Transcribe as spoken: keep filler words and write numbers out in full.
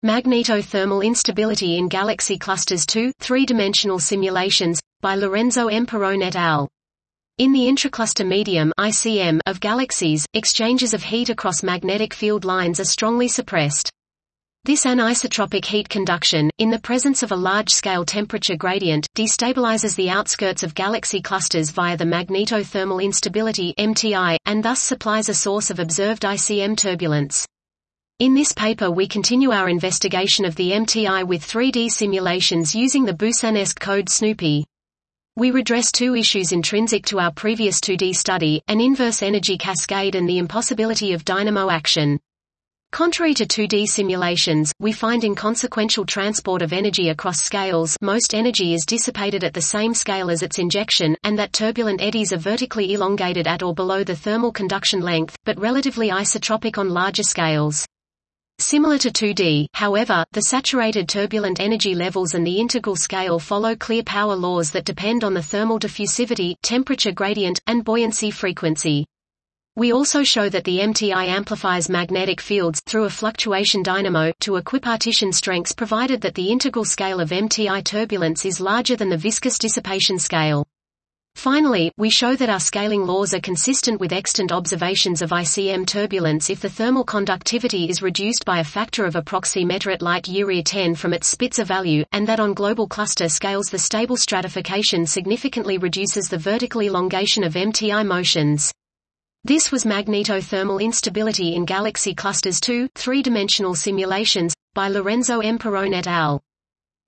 Magnetothermal Instability in Galaxy Clusters two, Three-Dimensional Simulations, by Lorenzo M. Perrone et al. In the intracluster medium I C M of galaxies, exchanges of heat across magnetic field lines are strongly suppressed. This anisotropic heat conduction, in the presence of a large-scale temperature gradient, destabilizes the outskirts of galaxy clusters via the magnetothermal instability M T I, and thus supplies a source of observed I C M turbulence. In this paper we continue our investigation of the M T I with three D simulations using the Boussinesq code SNOOPY. We redress two issues intrinsic to our previous two D study, an inverse energy cascade and the impossibility of dynamo action. Contrary to two D simulations, we find inconsequential transport of energy across scales, most energy is dissipated at the same scale as its injection, and that turbulent eddies are vertically elongated at or below the thermal conduction length, but relatively isotropic on larger scales. Similar to two D, however, the saturated turbulent energy levels and the integral scale follow clear power laws that depend on the thermal diffusivity, temperature gradient, and buoyancy frequency. We also show that the M T I amplifies magnetic fields, through a fluctuation dynamo, to equipartition strengths provided that the integral scale of M T I turbulence is larger than the viscous dissipation scale. Finally, we show that our scaling laws are consistent with extant observations of I C M turbulence if the thermal conductivity is reduced by a factor of approximately light year ten from its Spitzer value, and that on global cluster scales the stable stratification significantly reduces the vertical elongation of M T I motions. This was Magnetothermal Instability in Galaxy Clusters two, Three-Dimensional Simulations, by Lorenzo M. Perrone et al.